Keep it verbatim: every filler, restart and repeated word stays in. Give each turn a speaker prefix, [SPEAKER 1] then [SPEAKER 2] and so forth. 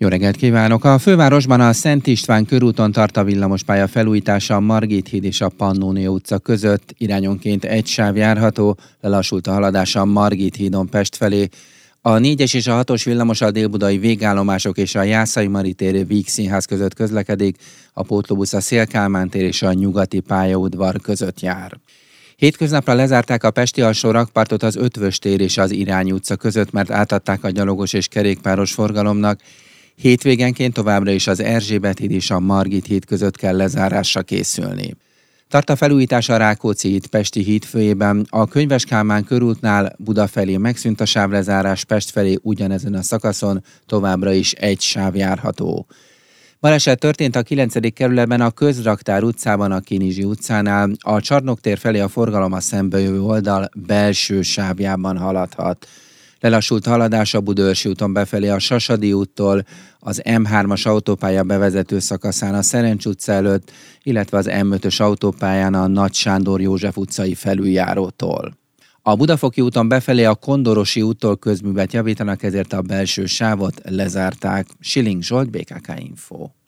[SPEAKER 1] Jó reggelt kívánok! A fővárosban a Szent István körúton tart a villamospálya felújítása a Margit híd és a Pannónia utca között. Irányonként egy sáv járható, lelassult a haladás a Margit hídon Pest felé. A négyes és a hatos villamos a délbudai végállomások és a Jászai Mari tér Vígszínház között közlekedik, a pótlóbusz a Széll-Kálmán tér és a Nyugati pályaudvar között jár. Hétköznapra lezárták a pesti alsó rakpartot az Ötvös tér és az Irányi utca között, mert átadták a gyalogos és kerékpáros forgalomnak. Hétvégenként továbbra is az Erzsébet híd és a Margit híd között kell lezárásra készülni. Tart a felújítás a Rákóczi híd Pesti hídfőjében, a Könyves Kálmán körútnál Buda felé megszűnt a sávlezárás, Pest felé ugyanezen a szakaszon továbbra is egy sáv járható. Baleset történt a kilencedik kerületben a Közraktár utcában, a Kinizsi utcánál, a Csarnok tér felé a forgalom a szembejövő oldal belső sávjában haladhat. Lelassult haladás a Budaörsi úton befelé a Sasadi úttól, az M hármas autópálya bevezető szakaszán a Szerencs utca előtt, illetve az M ötös autópályán a Nagy Sándor József utcai felüljárótól. A Budafoki úton befelé a Kondorosi úttól közművet javítanak, ezért a belső sávot lezárták. Schilling Zsolt, bé ká ká Info.